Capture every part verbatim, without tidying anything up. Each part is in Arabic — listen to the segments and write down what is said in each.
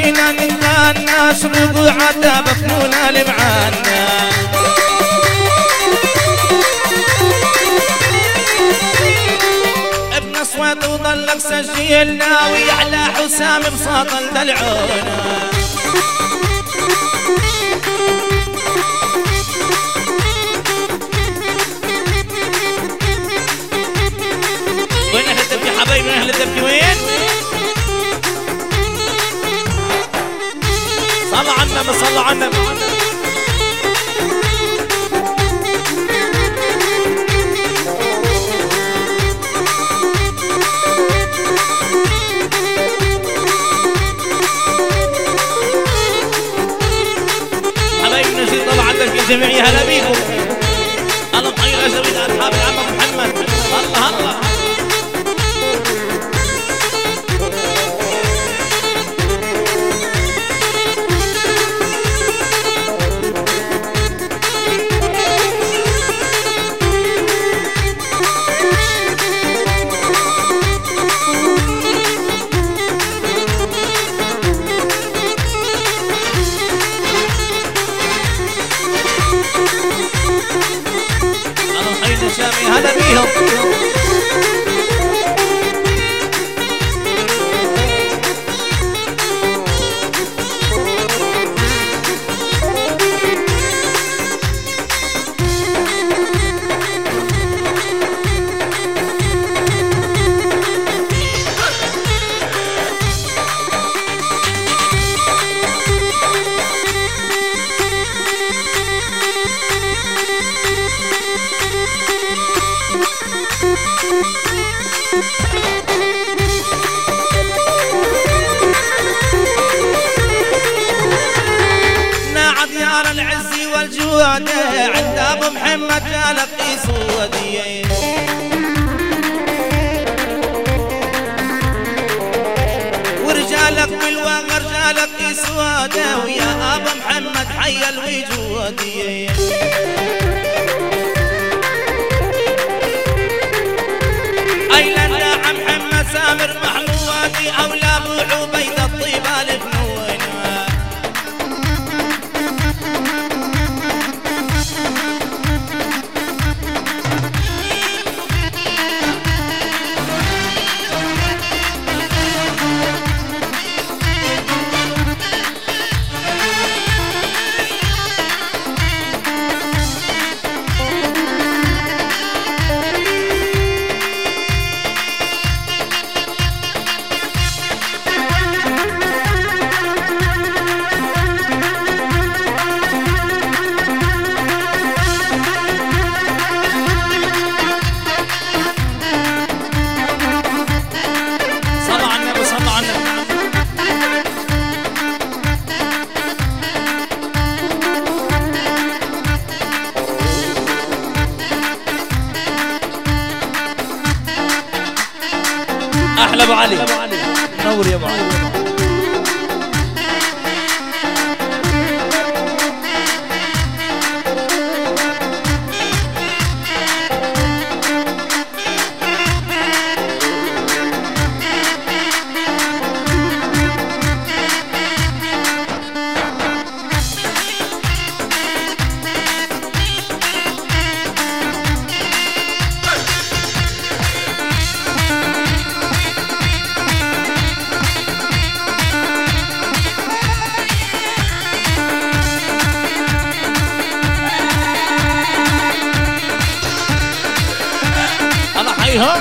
فينا نتهنى اشرب عتاب فنونا لمعانا ابن اصوات وظلك سجلنا ويعلى حسام بساط دلعونا وين اهل الدبكي حبايبي اهل الدبكي وين؟ صلوا على النبي صلوا على النبي حبايبي نشيد طبعا عندك الجميع هلا بيكم الله طيب اشربين اصحاب العم محمد الله الله هذا بيهم ديار العز والجود عند ابو محمد جالك سوديه ورجالك بالواقع رجالك سواده ويا ابو محمد حي الوجوديه ايلا عم محمد سامر محمودي اولى ابو عبيد الطيبه الفنون احلى ابو علي نور يا ابو علي ها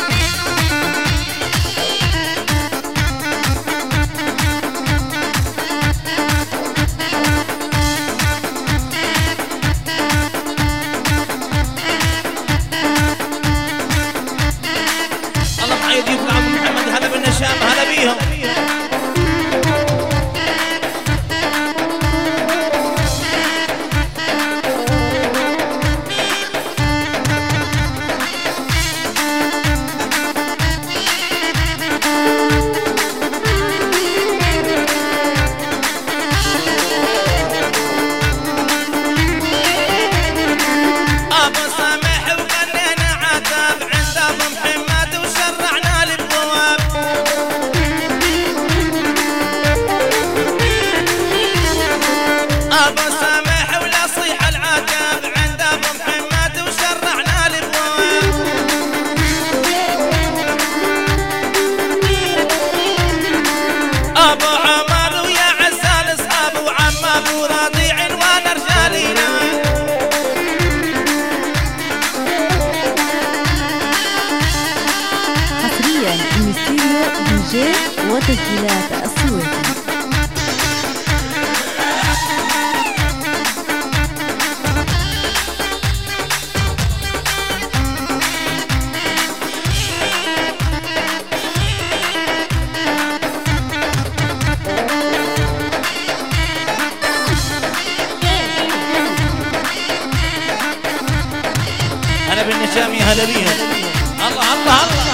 الله معي ضيوف العم محمد هلا بالنشام هلا بيهم وراضي عنوان رجالينا. حصريا من ستيريو دي جي وتسجيلات السويسي. هلا بالنشام يا هلا بيهم. الله الله الله.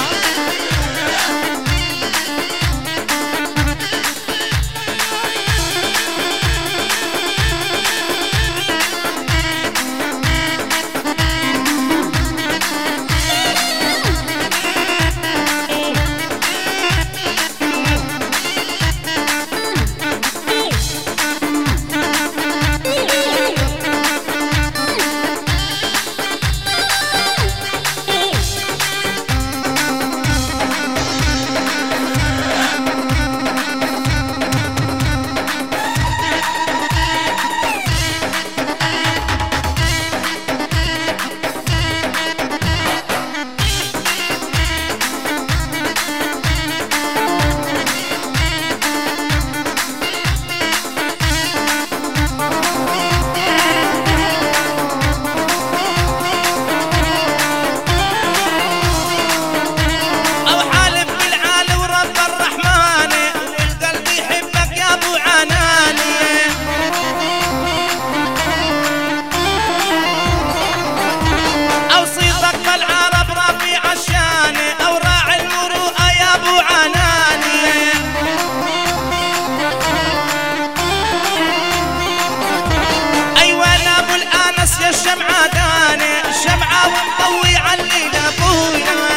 الشمعة داني الشمعة ونطوي علينا ابويا.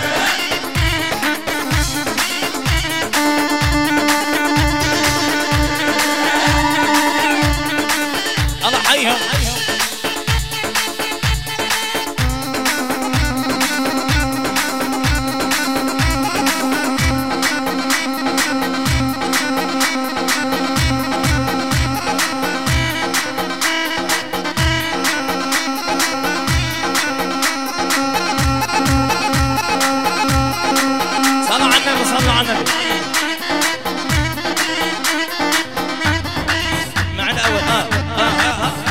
الله حيهم. صلوا على النبي. مع الأول آه آه آه آه.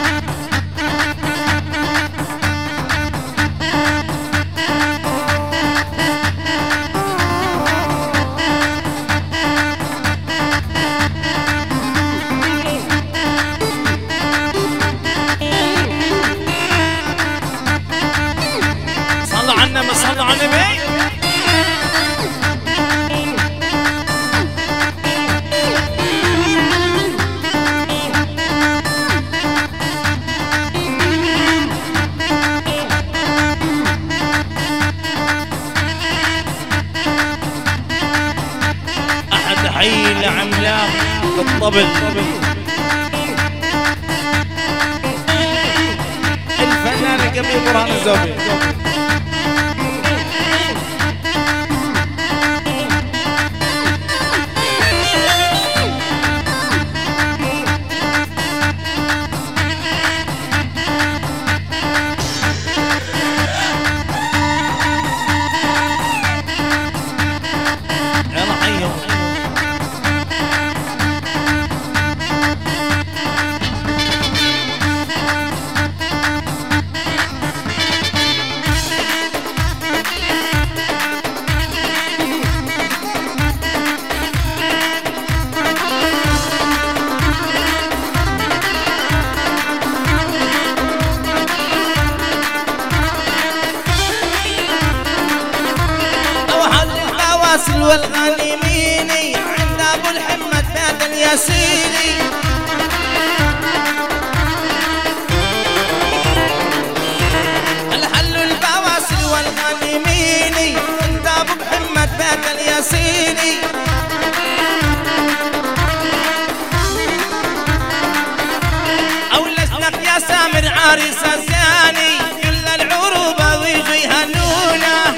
صلوا على النبي صلوا على النبي. حي عملاق بالطبل الفنان الكبير برهان الزوبي. والغانميني عند ابو الحمد فهد الياسيني. الحل البواسل والغانميني عند ابو محمد فهد الياسيني. اولش لك يا سامر عريس الزاني كل العروبه ويجي هنونه.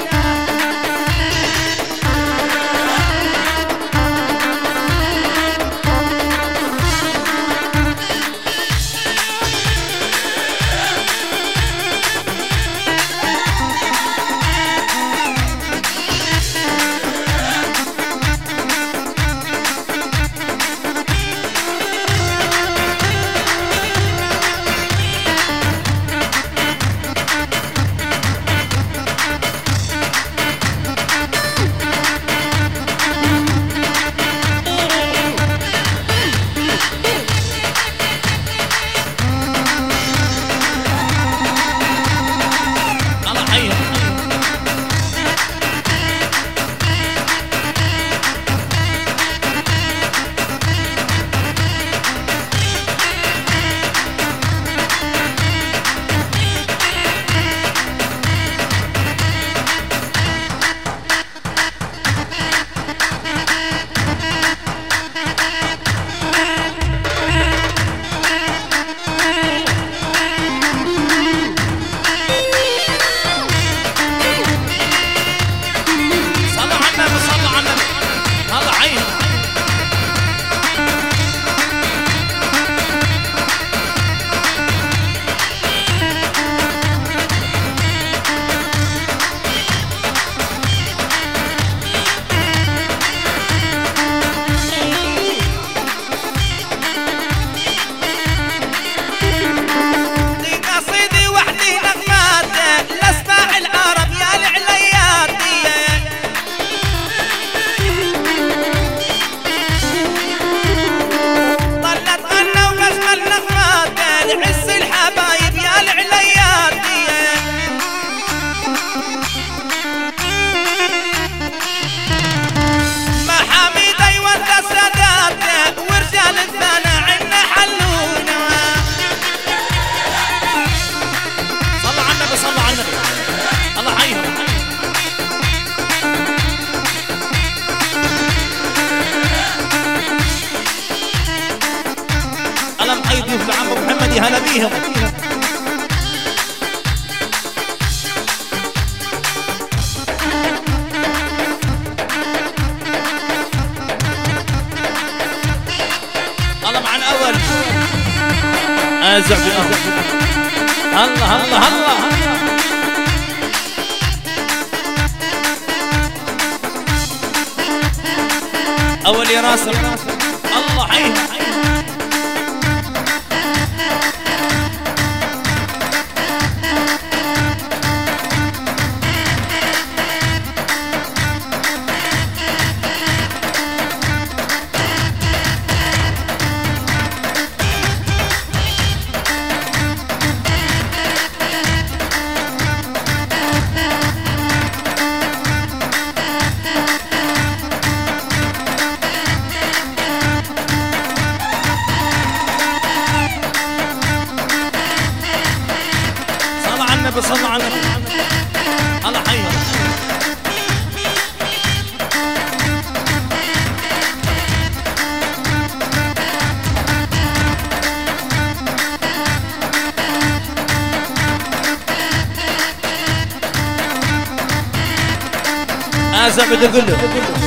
فيهم. الله مع الأول أزع بالأرض. الله الله الله أول يا راسم. الله عينه صلى على النبي. الله حيه. أزع بدي أقول له